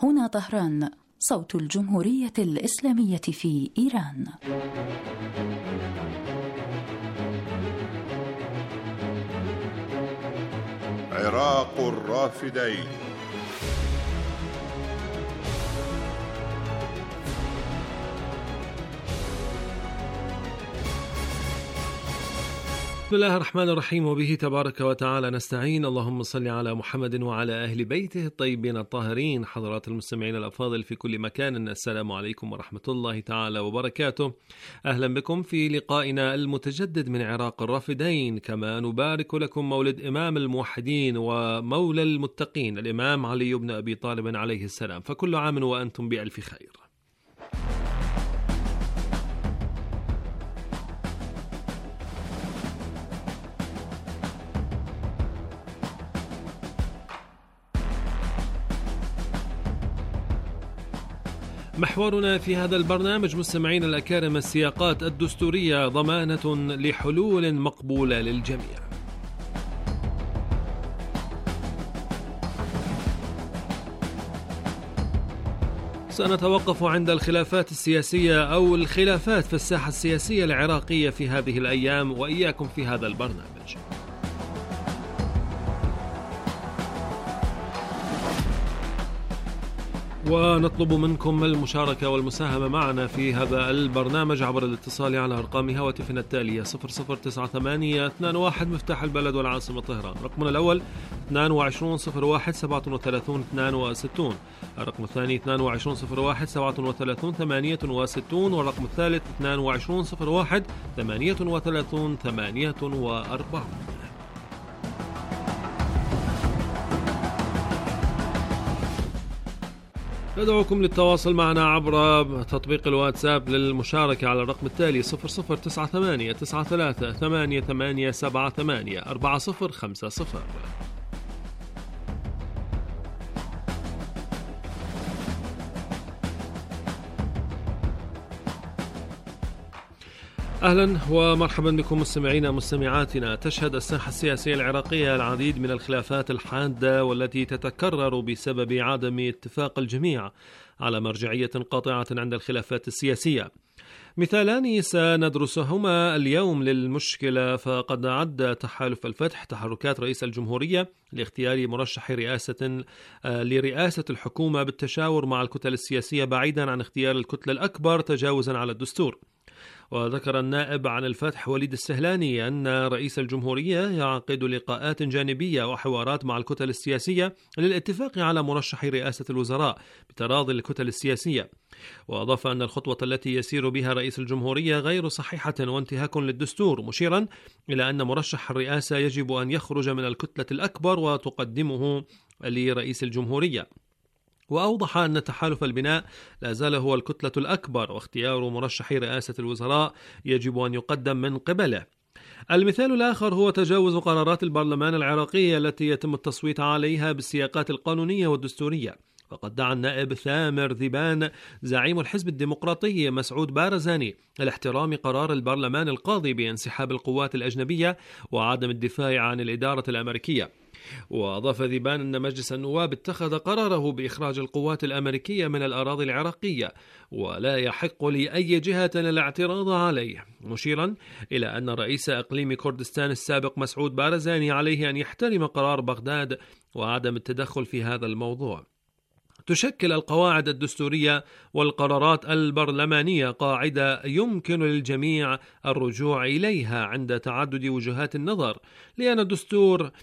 هنا طهران، صوت الجمهورية الإسلامية في إيران. عراق الرافدين. بسم الله الرحمن الرحيم، وبه تبارك وتعالى نستعين. اللهم صل على محمد وعلى أهل بيته الطيبين الطاهرين. حضرات المستمعين الأفاضل في كل مكان، السلام عليكم ورحمة الله تعالى وبركاته. أهلا بكم في لقائنا المتجدد من عراق الرافدين. كما نبارك لكم مولد إمام الموحدين ومولى المتقين الإمام علي بن أبي طالب عليه السلام، فكل عام وأنتم بألف خير. محورنا في هذا البرنامج مستمعين الأكارم السياقات الدستورية ضمانة لحلول مقبولة للجميع. سنتوقف عند الخلافات السياسية أو الخلافات في الساحة السياسية العراقية في هذه الأيام وإياكم في هذا البرنامج. ونطلب منكم المشاركة والمساهمة معنا في هذا البرنامج عبر الاتصال على أرقام هواتفنا التالية 009821 مفتاح البلد والعاصمة طهران، رقمنا الأول 2201 37 62، الرقم الثاني 2201 37 68، والرقم الثالث 2201 38 48. ندعوكم للتواصل معنا عبر تطبيق الواتساب للمشاركة على الرقم التالي 0098 93 88 78 4050. أهلا ومرحبا بكم مستمعينا مستمعاتنا. تشهد الساحة السياسية العراقية العديد من الخلافات الحادة والتي تتكرر بسبب عدم اتفاق الجميع على مرجعية قاطعة عند الخلافات السياسية. مثالان سندرسهما اليوم للمشكلة. فقد عد تحالف الفتح تحركات رئيس الجمهورية لاختيار مرشح لرئاسة الحكومة بالتشاور مع الكتل السياسية بعيدا عن اختيار الكتلة الأكبر تجاوزا على الدستور. وذكر النائب عن الفتح وليد السهلاني أن رئيس الجمهورية يعقد لقاءات جانبية وحوارات مع الكتل السياسية للاتفاق على مرشح رئاسة الوزراء بتراضي الكتل السياسية. وأضاف أن الخطوة التي يسير بها رئيس الجمهورية غير صحيحة وانتهاك للدستور، مشيرا إلى أن مرشح الرئاسة يجب أن يخرج من الكتلة الأكبر وتقدمه لرئيس الجمهورية. وأوضح أن تحالف البناء لا زال هو الكتلة الأكبر، واختيار مرشح رئاسة الوزراء يجب أن يقدم من قبله. المثال الآخر هو تجاوز قرارات البرلمان العراقية التي يتم التصويت عليها بالسياقات القانونية والدستورية. وقد دعا النائب ثامر ذيبان زعيم الحزب الديمقراطي مسعود بارزاني لاحترام قرار البرلمان القاضي بانسحاب القوات الأجنبية وعدم الدفاع عن الإدارة الأمريكية. وأضاف ذيبان أن مجلس النواب اتخذ قراره بإخراج القوات الأمريكية من الأراضي العراقية ولا يحق لأي جهة الاعتراض عليه، مشيرا إلى أن رئيس إقليم كردستان السابق مسعود بارزاني عليه أن يحترم قرار بغداد وعدم التدخل في هذا الموضوع. تشكل القواعد الدستورية والقرارات البرلمانية قاعدة يمكن للجميع الرجوع إليها عند تعدد وجهات النظر، لأن الدستور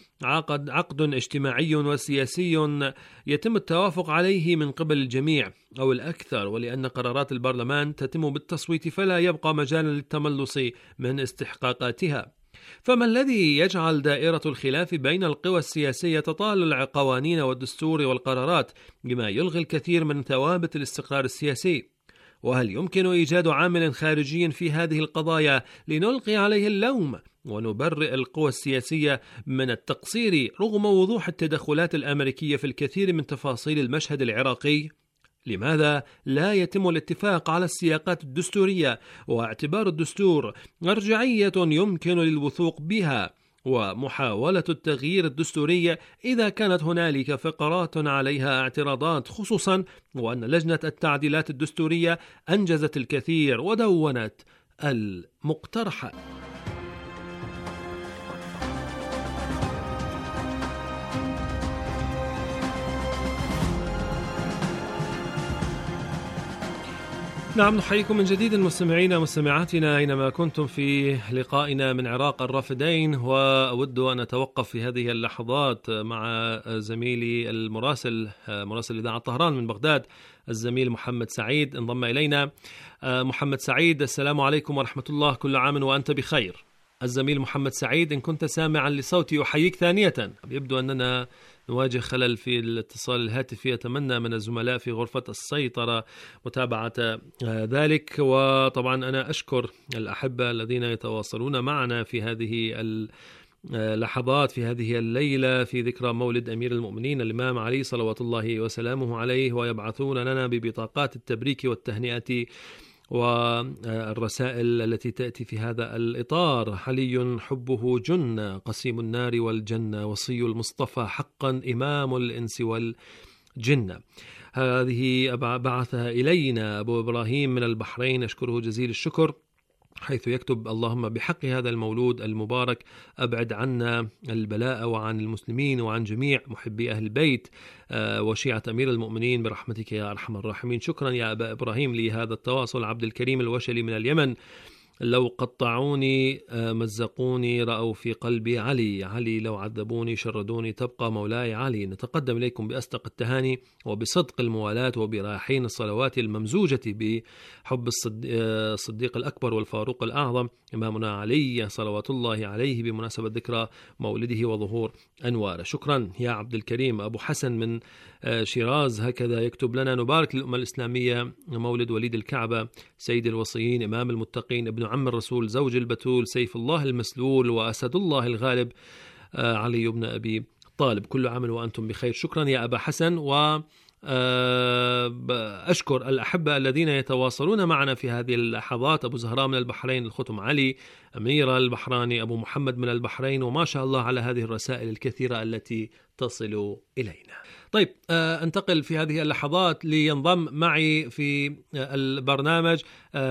عقد اجتماعي وسياسي يتم التوافق عليه من قبل الجميع أو الأكثر، ولأن قرارات البرلمان تتم بالتصويت فلا يبقى مجالا للتملص من استحقاقاتها. فما الذي يجعل دائرة الخلاف بين القوى السياسية تطال القوانين والدستور والقرارات بما يلغي الكثير من ثوابت الاستقرار السياسي؟ وهل يمكن إيجاد عامل خارجي في هذه القضايا لنلقي عليه اللوم ونبرئ القوى السياسية من التقصير رغم وضوح التدخلات الأمريكية في الكثير من تفاصيل المشهد العراقي؟ لماذا لا يتم الاتفاق على السياقات الدستورية واعتبار الدستور مرجعية يمكن للوثوق بها ومحاولة التغيير الدستورية إذا كانت هنالك فقرات عليها اعتراضات، خصوصا وأن لجنة التعديلات الدستورية أنجزت الكثير ودونت المقترحات. نعم، نحييكم من جديد المستمعين ومستمعاتنا أينما كنتم في لقائنا من عراق الرافدين. وأود أن أتوقف في هذه اللحظات مع زميلي المراسل مراسل إذاعة طهران من بغداد، الزميل محمد سعيد انضم إلينا. محمد سعيد، السلام عليكم ورحمة الله، كل عام وأنت بخير. الزميل محمد سعيد، إن كنت سامعا لصوتي أحييك ثانية. يبدو أننا نواجه خلل في الاتصال الهاتفي، أتمنى من الزملاء في غرفة السيطرة متابعة ذلك. وطبعا أنا أشكر الأحبة الذين يتواصلون معنا في هذه اللحظات، في هذه الليلة في ذكرى مولد أمير المؤمنين الإمام علي صلوات الله وسلامه عليه، ويبعثون لنا ببطاقات التبريك والتهنئة والرسائل التي تأتي في هذا الإطار. علي حبه جنة، قسيم النار والجنة، وصي المصطفى حقا، إمام الإنس والجنة. هذه بعثها إلينا أبو إبراهيم من البحرين، أشكره جزيل الشكر، حيث يكتب: اللهم بحق هذا المولود المبارك أبعد عنا البلاء وعن المسلمين وعن جميع محبي أهل البيت وشيعة أمير المؤمنين برحمتك يا أرحم الراحمين. شكرا يا أبا إبراهيم لهذا التواصل. عبد الكريم الوشلي من اليمن: لو قطعوني مزقوني رأوا في قلبي علي، علي لو عذبوني شردوني تبقى مولاي علي. نتقدم إليكم بأصدق التهاني وبصدق الموالاة وبراحين الصلوات الممزوجة بحب الصديق الأكبر والفاروق الأعظم إمامنا علي صلوات الله عليه بمناسبة ذكرى مولده وظهور أنواره. شكرا يا عبد الكريم. أبو حسن من شيراز هكذا يكتب لنا: نبارك للأمة الإسلامية مولد وليد الكعبة سيد الوصيين إمام المتقين ابن عم الرسول زوج البتول سيف الله المسلول وأسد الله الغالب علي بن أبي طالب. كل عام وأنتم بخير. شكرا يا أبا حسن. و أشكر الأحبة الذين يتواصلون معنا في هذه اللحظات: أبو زهراء من البحرين، الختم علي، أميرة البحراني، أبو محمد من البحرين، وما شاء الله على هذه الرسائل الكثيرة التي تصل إلينا. طيب، أنتقل في هذه اللحظات لينضم معي في البرنامج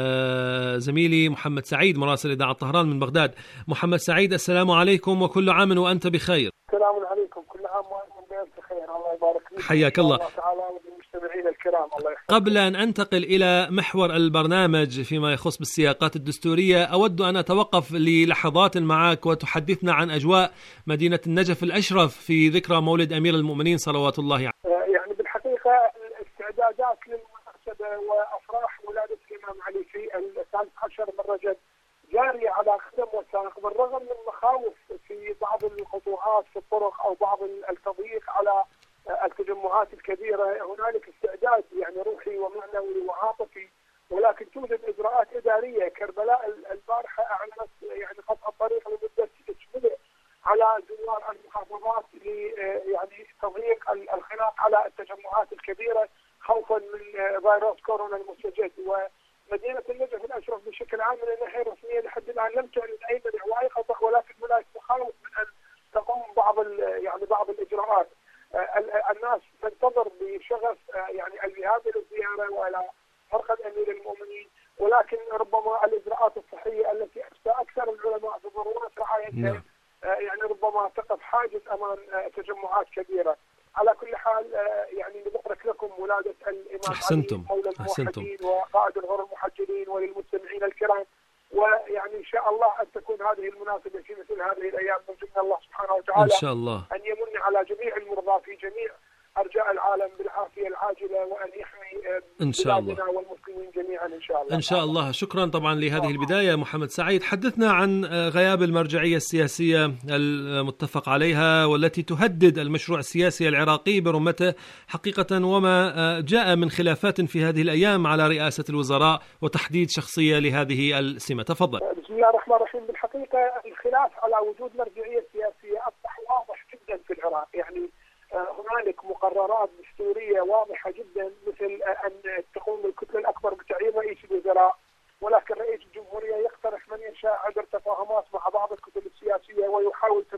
زميلي محمد سعيد مراسل إذاعة طهران من بغداد. محمد سعيد، السلام عليكم وكل عام وأنت بخير. السلام عليكم، كل عام وأنتم بخير. الله يبارك فيك. حياك الله. الله تعالى والمستمعين الكرام، الله يحفظك. قبل أن أنتقل إلى محور البرنامج فيما يخص بالسياقات الدستورية، أود أن أتوقف للحظات معك وتحدثنا عن أجواء مدينة النجف الأشرف في ذكرى مولد أمير المؤمنين صلوات الله عليه. يعني بالحقيقة الاستعدادات للمناسبة وأفراح ولادة الإمام علي في 13 من رجب جارية على قدم وساق، بالرغم من مخاوف في بعض الخطوات في الطرق أو بعض التضييق على التجمعات الكبيرة. هنالك استعداد يعني روحي ومعنوي وعاطفي، ولكن توجد إجراءات إدارية. كربلاء البارحة أعلنت يعني قطع الطريق لمدة 6 على زوار المحافظات يعني تضييق الخناق على التجمعات الكبيرة خوفا من فيروس كورونا المستجد. ومدينة النجف الأشرف بشكل عام من الناحية الرسمية لحد الآن لم تعلن أي منع وأي قطع، ولكن هناك مخاوف من أن تقوم بعض الإجراءات. الناس تنتظر بشغف يعني الذهاب إلى الزيارة وإلى فرقة أمير المؤمنين، ولكن ربما الإجراءات الصحية التي أفتى أكثر العلماء بضرورة رعايتها يعني ربما تقف حاجز أمام تجمعات كبيرة. على كل حال يعني نبارك لكم ولادة الإمام علي مولى الموحدين وقائد الغر المحجلين وللمستمعين الكرام، ويعني إن شاء الله أن تكون هذه المناسبة في مثل هذه الأيام من جميع الله سبحانه وتعالى إن شاء الله أن يمن على جميع المرضى في جميع أرجاء العالم بالعافية العاجلة، وأن يحمي بلادنا والمسلمين جميعا إن شاء الله. إن شاء الله. شكرا طبعا لهذه البداية محمد سعيد. حدثنا عن غياب المرجعية السياسية المتفق عليها والتي تهدد المشروع السياسي العراقي برمته حقيقة، وما جاء من خلافات في هذه الأيام على رئاسة الوزراء وتحديد شخصية لهذه السمة. تفضل. بسم الله الرحمن الرحيم. بالحقيقة الخلاف على وجود مرجعية سياسية أصبح واضح جدا في العراق. يعني هنالك مقررات دستورية واضحة جدا، مثل أن تقوم الكتلة الأكبر بتعيين رئيس الوزراء، ولكن رئيس الجمهورية يقترح من يشاء عبر تفاهمات مع بعض الكتل السياسية ويحاول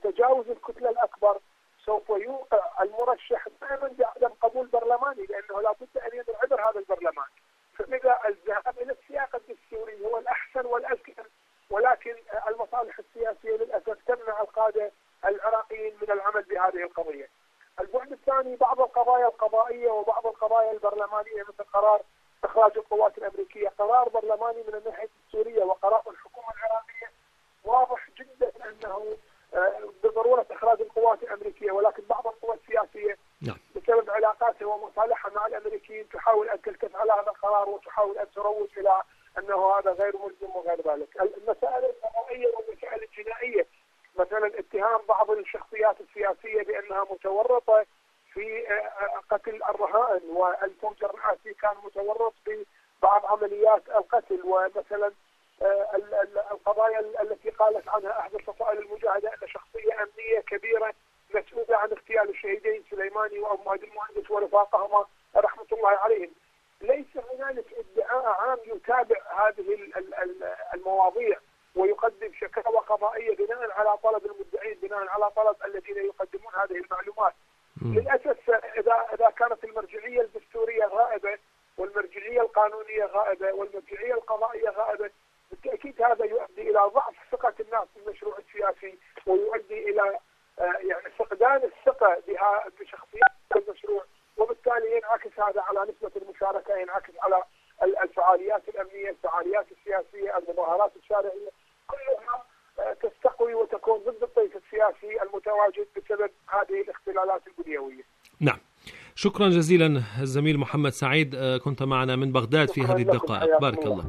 تجاوز الكتلة الأكبر سوف يوقع المرشح دائما بعدم قبول برلماني، لأنه لابد أن ينعبر هذا البرلمان. فلذا الذهاب إلى السياق الدستوري هو الأحسن والأذكى، ولكن المصالح السياسية للأسف تمنع القادة العراقيين من العمل بهذه القضية. البعد الثاني بعض القضايا القضائية وبعض القضايا البرلمانية مثل قرار إخراج القوات الأمريكية، قرار برلماني من الناحية الدستورية وقرار الحكومة العراقية واضح جدا أنه بضرورة إخراج القوات الأمريكية، ولكن بعض القوى السياسية بسبب علاقاتها ومصالحها مع الأمريكيين تحاول أن تلتف على هذا القرار وتحاول أن تروج إلى أنه هذا غير ملزم وغير ذلك. المسائل القضائية والمسائل الجنائية، مثلا اتهام بعض الشخصيات السياسية بأنها متورطة في قتل الرهائن، والفوج الرئاسي كان متورط ببعض عمليات القتل، ومثلا القضايا التي قالت عنها أحد الفصائل المجاهدة أن شخصية أمنية كبيرة مسؤولة عن اغتيال الشهيدين سليماني وأبو المهندس ورفاقهما رحمة الله عليهم. ليس هنالك ادعاء عام يتابع هذه المواضيع ويقدم شكاوى قضائية بناء على طلب المدعين، بناء على طلب الذين يقدمون هذه المعلومات. للأسف إذا كانت المرجعية الدستورية غائبة والمرجعية القانونية غائبة والمرجعية القضائية غائبة، بالتأكيد هذا يؤدي إلى ضعف ثقة الناس بالمشروع السياسي، ويؤدي إلى يعني فقدان الثقة بشخصيات المشروع، وبالتالي ينعكس هذا على نسبة المشاركة، ينعكس على الفعاليات الأمنية، الفعاليات السياسية، المظاهرات الشارعية، كلها تستقوي وتكون ضد الطيف السياسي المتواجد بسبب هذه الاختلالات البنيوية. نعم، شكرا جزيلا الزميل محمد سعيد، كنت معنا من بغداد في هذه الدقائق. بارك الله.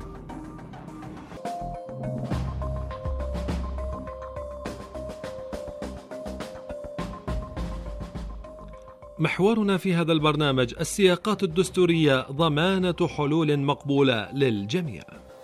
محورنا في هذا البرنامج: السياقات الدستورية ضمانة حلول مقبولة للجميع.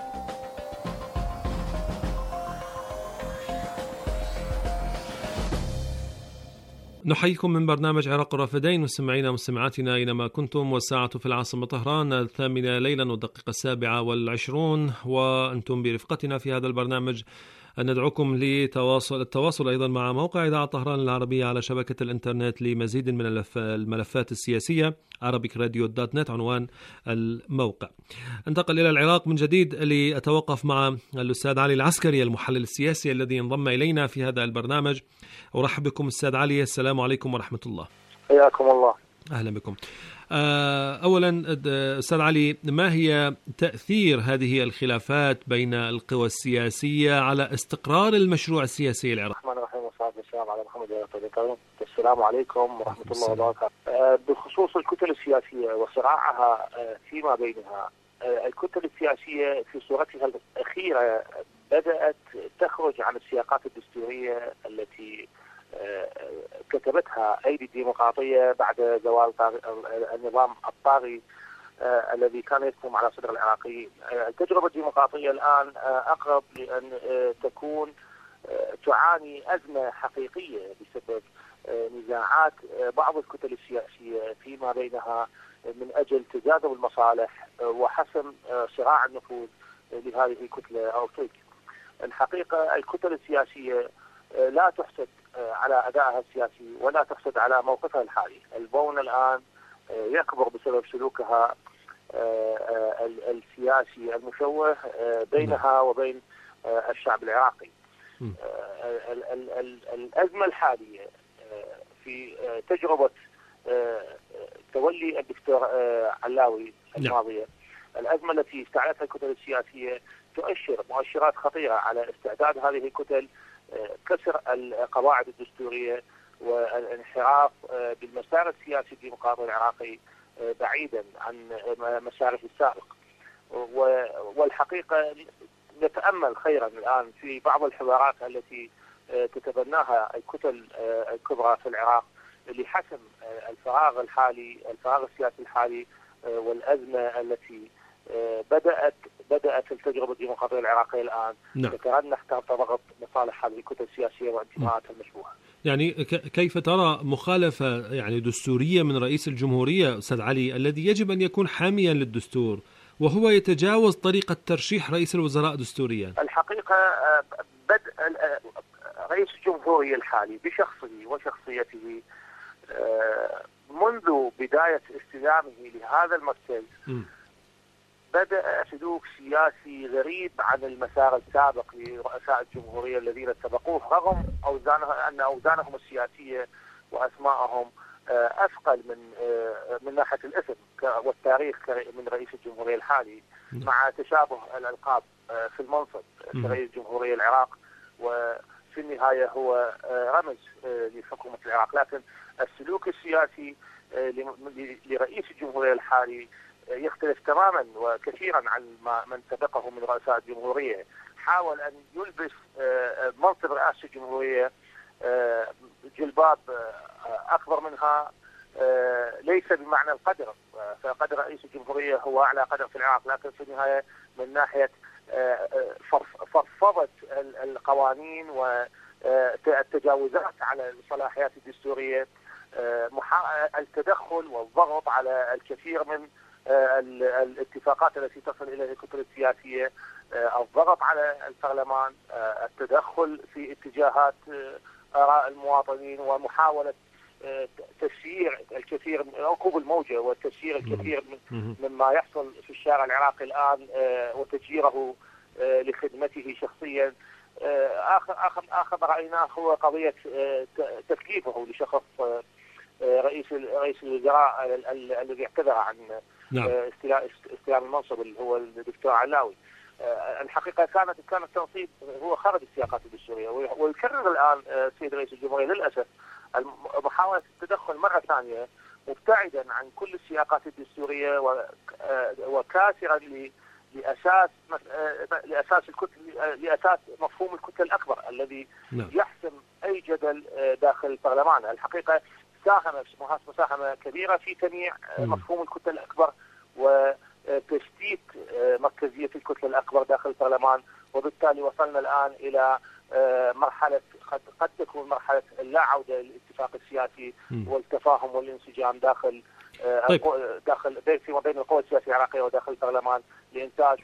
نحييكم من برنامج عراق الرافدين مستمعينا ومستمعاتنا أينما كنتم، والساعة في العاصمة طهران 8 ليلا والدقيقة 27، وأنتم برفقتنا في هذا البرنامج. ندعوكم للتواصل أيضا مع موقع إذاعة طهران العربية على شبكة الإنترنت لمزيد من الملفات السياسية. arabicradio.net عنوان الموقع. انتقل إلى العراق من جديد لأتوقف مع الأستاذ علي العسكري المحلل السياسي الذي انضم إلينا في هذا البرنامج. أرحب بكم أستاذ علي، السلام عليكم ورحمة الله. حياكم الله. أهلا بكم. أولا أستاذ علي، ما هي تأثير هذه الخلافات بين القوى السياسية على استقرار المشروع السياسي العراقي؟ الرحمن الرحيم، والصلاة والسلام على محمد وعلى آله وصحبه. السلام عليكم ورحمة الله وبركاته. بخصوص الكتل السياسية وصراعها فيما بينها، الكتل السياسية في صورتها الأخيرة بدأت تخرج عن السياقات الدستورية التي كتبتها أيدي الديمقراطية بعد زوال النظام الطاغي الذي كان يحكم على صدر العراقيين. التجربة الديمقراطية الآن أقرب لأن تكون تعاني أزمة حقيقية بسبب نزاعات بعض الكتل السياسية فيما بينها من أجل تجاذب المصالح وحسم صراع النفوذ لهذه الكتلة أو تلك. الحقيقة الكتل السياسية لا تحسد على أدائها السياسي ولا تحسد على موقفها الحالي. البون الآن يكبر بسبب سلوكها السياسي المشوه بينها وبين الشعب العراقي. الأزمة الحالية في تجربة تولي الدكتور علاوي الماضية، الأزمة التي استعرضتها الكتل السياسية تؤشر مؤشرات خطيرة على استعداد هذه الكتل كسر القواعد الدستورية والانحراف بالمسار السياسي الديمقراطي العراقي بعيدا عن مساره السابق. والحقيقة نتأمل خيرا الآن في بعض الحوارات التي تتبناها الكتل الكبرى في العراق لحسم الفراغ السياسي الحالي والأزمة التي بدأت التجربة الديمقراطية العراقية الآن تترنح تحت ضغط مصالح هذه الكتل السياسية وانتماءاتها المشبوهة. يعني كيف ترى مخالفة يعني دستورية من رئيس الجمهورية أستاذ علي الذي يجب أن يكون حاميا للدستور وهو يتجاوز طريقة ترشيح رئيس الوزراء دستوريا؟ الحقيقة رئيس الجمهورية الحالي بشخصه وشخصيته منذ بداية استلامه لهذا المركز بدأ سلوك سياسي غريب عن المسار السابق لرؤساء الجمهورية الذين سبقوه، رغم أن أوزانهم السياسية وأسماءهم أثقل من ناحية الاسم والتاريخ من رئيس الجمهورية الحالي، مع تشابه الألقاب في المنصب كرئيس جمهورية العراق، وفي النهاية هو رمز لحكومة العراق. لكن السلوك السياسي لرئيس الجمهورية الحالي يختلف تماما وكثيرا عن من سبقه من رؤساء الجمهورية. حاول أن يلبس منصب رئاسة الجمهورية جلباب أكبر منها، ليس بمعنى القدر، فقدر رئيس الجمهورية هو أعلى قدر في العراق، لكن في النهاية من ناحية فضفضة القوانين والتجاوزات على الصلاحيات الدستورية، التدخل والضغط على الكثير من الاتفاقات التي تصل إلى الكتل السياسية، الضغط على البرلمان، التدخل في اتجاهات آراء المواطنين، ومحاولة تسيير الكثير من ركوب الموجة وتسيير الكثير مما يحصل في الشارع العراقي الآن وتجييره لخدمته شخصيا. آخر ما رأيناه هو قضية تكليفه لشخص رئيس الوزراء الذي اعتذر عن استلام المنصب اللي هو الدكتور علاوي. الحقيقة كان التنصيب هو خارج السياقات الدستورية، ويكرر الآن السيد رئيس الجمهورية للأسف محاولة التدخل مرة ثانية مبتعدا عن كل السياقات الدستورية وكاسرا لأساس مفهوم الكتلة الأكبر الذي يحسم أي جدل داخل البرلمان. الحقيقة ساهم مساهمة كبيرة في تمييع مفهوم الكتلة الأكبر وتشتيت مركزية الكتلة الأكبر داخل البرلمان، وبالتالي وصلنا الآن إلى مرحلة قد تكون مرحلة لا عودة للاتفاق السياسي والتفاهم والانسجام داخل فيما بين القوى السياسية العراقية وداخل البرلمان لإنتاج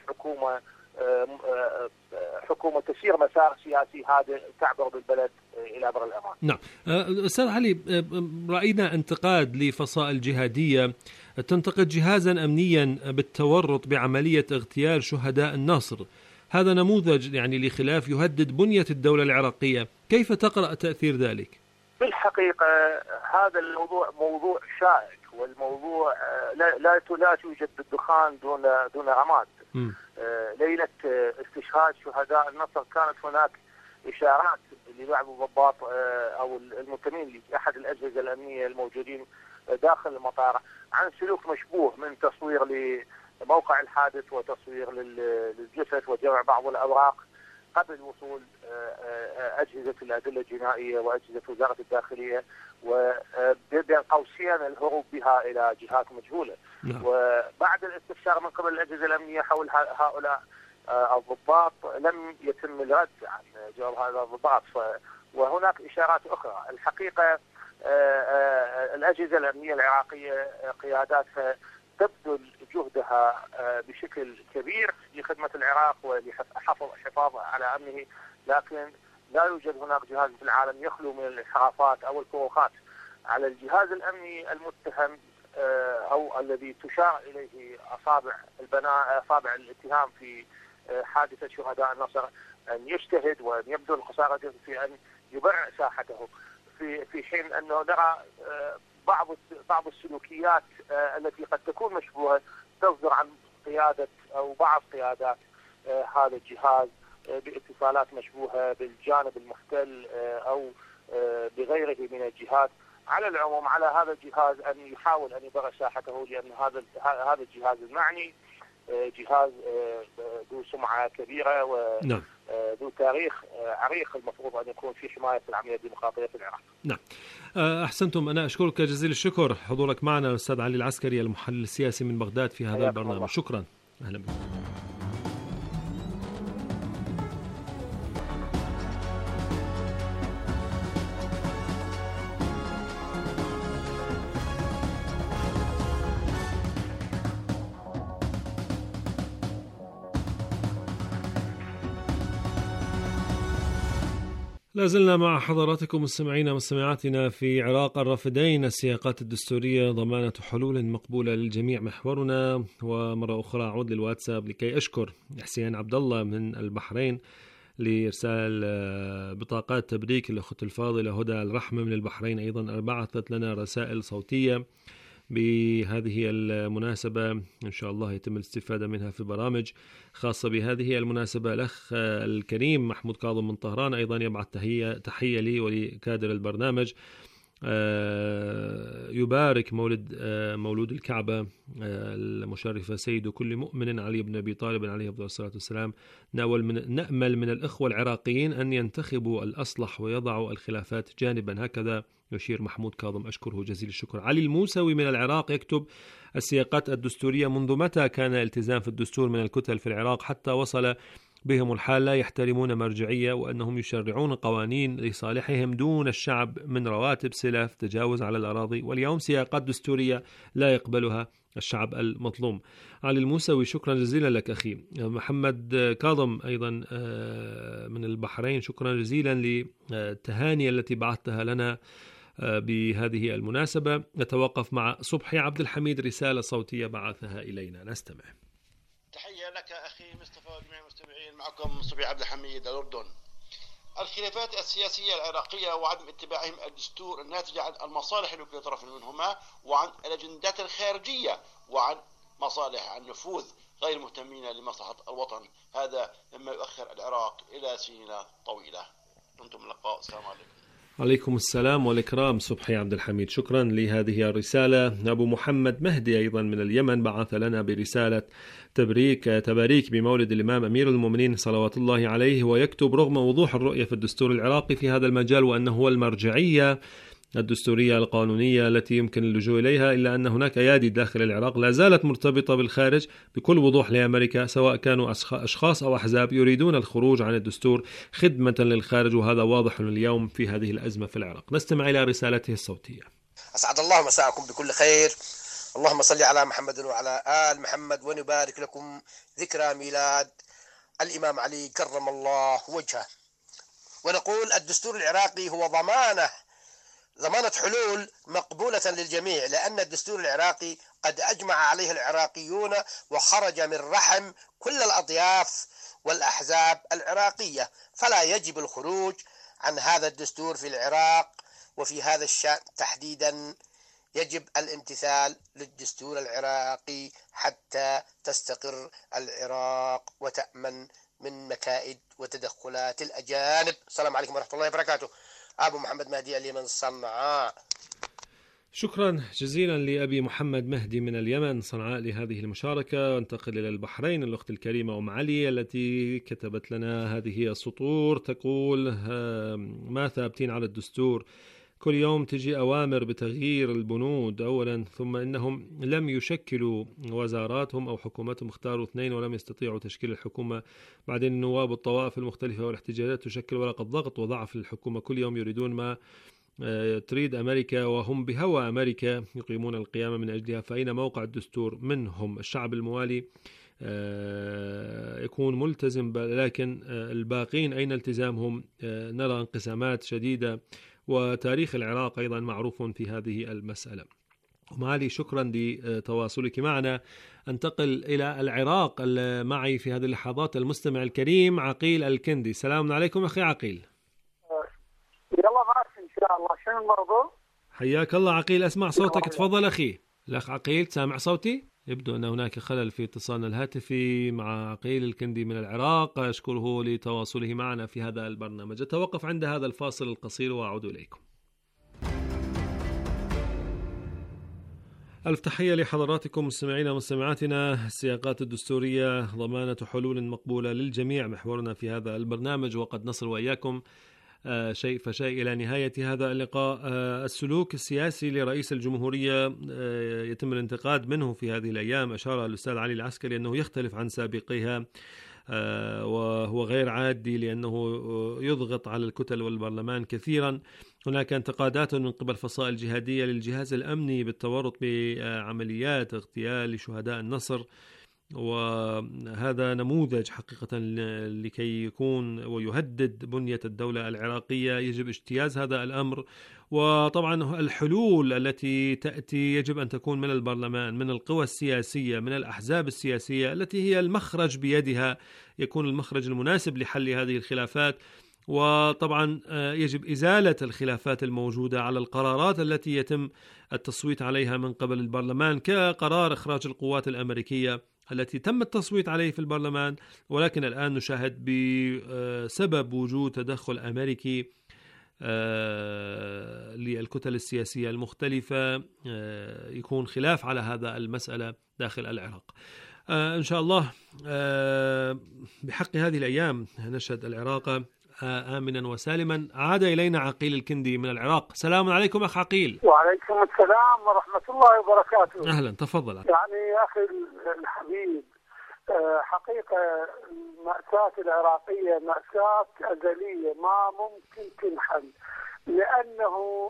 حكومة تسير مسار سياسي هادئ تعبر بالبلد إلى بر الأمان. نعم. أستاذ علي، رأينا انتقاد لفصائل جهادية تنتقد جهازا أمنيا بالتورط بعملية اغتيال شهداء النصر. هذا نموذج لخلاف يهدد بنية الدولة العراقية، كيف تقرأ تأثير ذلك؟ بالحقيقة هذا الموضوع موضوع شائك، والموضوع لا توجد الدخان دون رماد. ليلة استشهاد شهداء النصر كانت هناك إشارات لبعض الضباط أو المنتمين لأحد الأجهزة الأمنية الموجودين داخل المطار عن سلوك مشبوه، من تصوير لموقع الحادث وتصوير للجثث وجمع بعض الأوراق قبل وصول أجهزة الأدلة الجنائية وأجهزة وزارة الداخلية، وبين قوسين الهروب بها إلى جهات مجهولة. وبعد الاستفسار من قبل الأجهزة الأمنية حول هؤلاء الضباط لم يتم الرد عن جواب هذا الضباط، وهناك إشارات أخرى. الحقيقة الأجهزة الأمنية العراقية قياداتها تبذل جهدها بشكل كبير لخدمة العراق وللحفاظ على أمنه، لكن لا يوجد هناك جهاز في العالم يخلو من الانحرافات أو الفروقات. على الجهاز الأمني المتهم أو الذي تشار إليه أصابع الاتهام في حادثة شهداء النصر أن يجتهد وأن يبذل قصارى جهده في أن يبرع ساحته، في حين أنه نرى بعض السلوكيات التي قد تكون مشبوهة تصدر عن قيادة أو بعض قيادات هذا الجهاز باتصالات مشبوهة بالجانب المحتل أو بغيره من الجهات. على العموم على هذا الجهاز أن يحاول أن يبرع ساحته، لأن هذا الجهاز المعني جهاز ذو سمعة كبيرة وذو تاريخ عريق، المفروض أن يكون في حماية العملية الديمقراطية في العراق. نعم. أحسنتم. أنا أشكرك جزيل الشكر حضورك معنا أستاذ علي العسكري المحلل السياسي من بغداد في هذا البرنامج. الله. شكرا. أهلا بك. لا زلنا مع حضراتكم مستمعينا ومستمعاتنا في عراق الرافدين، السياقات الدستورية ضمانة حلول مقبولة للجميع محورنا. ومرة أخرى أعود للواتساب لكي أشكر حسين عبد الله من البحرين لإرسال بطاقات تبريك. الأخت الفاضلة هدى الرحمة من البحرين أيضا بعثت لنا رسائل صوتية بهذه المناسبة، إن شاء الله يتم الاستفادة منها في برامج خاصة بهذه المناسبة. الأخ الكريم محمود كاظم من طهران أيضا يبعث تحية لي ولكادر البرنامج. يبارك مولود الكعبة المشرفة سيد كل مؤمن علي بن أبي طالب عليه أفضل الصلاة والسلام. نأمل من الإخوة العراقيين أن ينتخبوا الأصلح ويضعوا الخلافات جانبا. هكذا يشير محمود كاظم، أشكره جزيل الشكر. علي الموسوي من العراق يكتب: السياقات الدستورية منذ متى كان الالتزام في الدستور من الكتل في العراق حتى وصل بهم الحال لا يحترمون مرجعية، وأنهم يشرعون قوانين لصالحهم دون الشعب من رواتب سلف تجاوز على الأراضي، واليوم سياقات دستورية لا يقبلها الشعب المظلوم. علي الموسوي شكرا جزيلا لك أخي. محمد كاظم أيضا من البحرين شكرا جزيلا للتهاني التي بعثتها لنا بهذه المناسبة. نتوقف مع صبحي عبد الحميد، رسالة صوتية بعثها إلينا، نستمع. تحية لك أخي مصطفى وجميع المستمعين، معكم صبحي عبد الحميد الأردن. الخلافات السياسية العراقية وعدم اتباعهم الدستور الناتجة عن المصالح لكل طرف منهما وعن الأجندات الخارجية وعن مصالح النفوذ غير مهتمين لمصلحة الوطن، هذا مما يؤخر العراق إلى سنين طويلة. أنتم اللقاء، السلام عليكم. عليكم السلام والإكرام صبحي عبد الحميد، شكرا لهذه الرسالة. أبو محمد مهدي أيضا من اليمن بعث لنا برسالة تباريك بمولد الإمام أمير المؤمنين صلوات الله عليه، ويكتب: رغم وضوح الرؤية في الدستور العراقي في هذا المجال وأنه هو المرجعية الدستورية القانونية التي يمكن اللجوء إليها، إلا أن هناك أيادي داخل العراق لا زالت مرتبطة بالخارج بكل وضوح لأمريكا، سواء كانوا أشخاص أو أحزاب يريدون الخروج عن الدستور خدمة للخارج، وهذا واضح اليوم في هذه الأزمة في العراق. نستمع إلى رسالته الصوتية. أسعد الله مساءكم بكل خير. اللهم صل على محمد وعلى آل محمد، ونبارك لكم ذكرى ميلاد الإمام علي كرم الله وجهه. ونقول الدستور العراقي هو ضمانة حلول مقبولة للجميع، لأن الدستور العراقي قد أجمع عليه العراقيون وخرج من رحم كل الأطياف والأحزاب العراقية، فلا يجب الخروج عن هذا الدستور في العراق. وفي هذا الشأن تحديدا يجب الامتثال للدستور العراقي حتى تستقر العراق وتأمن من مكائد وتدخلات الأجانب. السلام عليكم ورحمة الله وبركاته. أبو محمد مهدي اليمن صنعاء. شكرا جزيلا لأبي محمد مهدي من اليمن صنعاء لهذه المشاركة. وانتقل إلى البحرين، الأخت الكريمة أم علي التي كتبت لنا هذه السطور، تقول: ما ثابتين على الدستور، كل يوم تجي أوامر بتغيير البنود أولا، ثم إنهم لم يشكلوا وزاراتهم أو حكومتهم، اختاروا 2 ولم يستطيعوا تشكيل الحكومة. بعدين النواب والطوائف المختلفة والاحتجاجات تشكل ورقة ضغط وضعف للحكومة، كل يوم يريدون ما تريد أمريكا وهم بهوى أمريكا يقيمون القيامة من أجلها، فأين موقع الدستور منهم؟ الشعب الموالي يكون ملتزم، لكن الباقين أين التزامهم؟ نرى انقسامات شديدة، وتاريخ العراق أيضا معروف في هذه المسألة. معالي شكرا لتواصلك معنا. أنتقل إلى العراق، معي في هذه اللحظات المستمع الكريم عقيل الكندي. السلام عليكم أخي عقيل. يلا معك إن شاء الله. شنو الموضوع؟ حياك الله عقيل، أسمع صوتك، تفضل أخي. الأخ عقيل سامع صوتي؟ يبدو أن هناك خلل في اتصالنا الهاتفي مع عقيل الكندي من العراق، أشكره لتواصله معنا في هذا البرنامج. أتوقف عند هذا الفاصل القصير وأعود إليكم. ألف تحية لحضراتكم مستمعينا ومستمعاتنا. السياقات الدستورية ضمانة حلول مقبولة للجميع محورنا في هذا البرنامج، وقد نصل وإياكم شيء فشيء إلى نهاية هذا اللقاء. السلوك السياسي لرئيس الجمهورية يتم الانتقاد منه في هذه الأيام. أشار الأستاذ علي العسكري أنه يختلف عن سابقيها، وهو غير عادي لأنه يضغط على الكتل والبرلمان كثيرا. هناك انتقادات من قبل فصائل جهادية للجهاز الأمني بالتورط بعمليات اغتيال شهداء النصر وهذا نموذج حقيقة لكي يكون ويهدد بنية الدولة العراقية. يجب اجتياز هذا الأمر، وطبعا الحلول التي تأتي يجب أن تكون من البرلمان، من القوى السياسية، من الأحزاب السياسية التي هي المخرج بيدها، يكون المخرج المناسب لحل هذه الخلافات. وطبعا يجب إزالة الخلافات الموجودة على القرارات التي يتم التصويت عليها من قبل البرلمان، كقرار إخراج القوات الأمريكية التي تم التصويت عليه في البرلمان، ولكن الآن نشاهد بسبب وجود تدخل أمريكي للكتل السياسية المختلفة يكون خلاف على هذا المسألة داخل العراق. إن شاء الله بحق هذه الأيام نشهد العراق آمنا وسالما. عاد إلينا عقيل الكندي من العراق. سلام عليكم أخ عقيل. وعليكم السلام ورحمة الله وبركاته. أهلا، تفضل. يعني يا أخي الحبيب، حقيقة مأساة العراقية مأساة أزلية ما ممكن تنحل، لأنه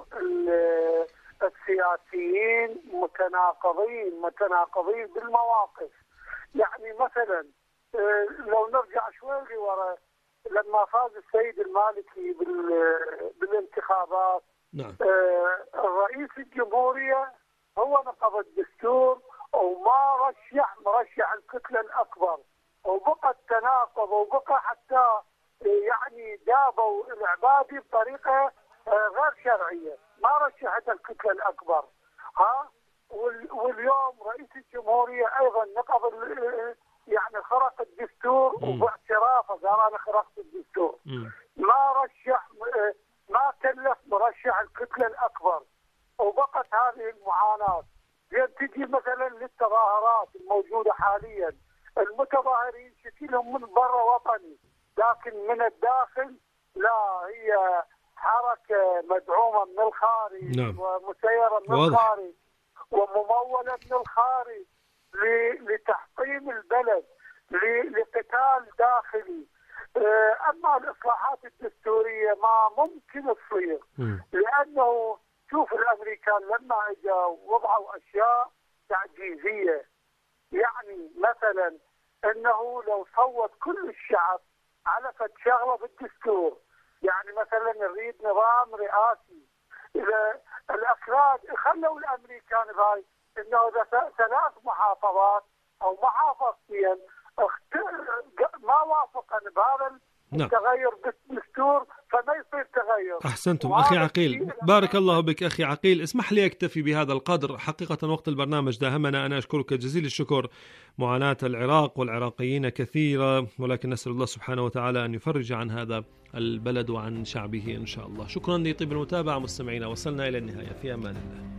السياسيين متناقضين بالمواقف. يعني مثلا لو نرجع شوي لورا، لما فاز السيد المالكي بالانتخابات، نعم. الرئيس الجمهورية هو نقض الدستور وما مرشح الكتلة الأكبر، وبقى التناقض، وبقى حتى يعني دابوا العبادي بطريقة غير شرعية، ما رشحت الكتلة الأكبر. واليوم رئيس الجمهورية أيضا نقض يعني خرق الدستور، وباعترافه قال أنا خرقت الدستور. ما كلف مرشح الكتلة الأكبر، وبقت هذه المعاناة. تجي مثلا للتظاهرات الموجودة حاليا، المتظاهرين شكلهم من برا وطني، لكن من الداخل لا، هي حركة مدعومة من الخارج. نعم. ومسيرة من الخارج وممولة من الخارج لتحطيم البلد، لقتال داخلي. أما الإصلاحات الدستورية ما ممكن تصير، لأنه شوف الأمريكان لما اجوا وضعوا أشياء تعجيزية. يعني مثلا أنه لو صوت كل الشعب على فد شغلة بالدستور، يعني مثلا نريد نظام رئاسي، إذا الأفراد خلوا الأمريكان بهاي أنه إذا 3 محافظات أو محافظتين ما وافقا بهذا التغير بالدستور فما يصير تغير. أحسنتم أخي عقيل، بارك الله بك أخي عقيل. اسمح لي أكتفي بهذا القدر، حقيقة وقت البرنامج داهمنا. أنا أشكرك جزيل الشكر. معاناة العراق والعراقيين كثيرة، ولكن نسأل الله سبحانه وتعالى أن يفرج عن هذا البلد وعن شعبه إن شاء الله. شكرا لطيب المتابعة مستمعينا، وصلنا إلى النهاية، في أمان الله.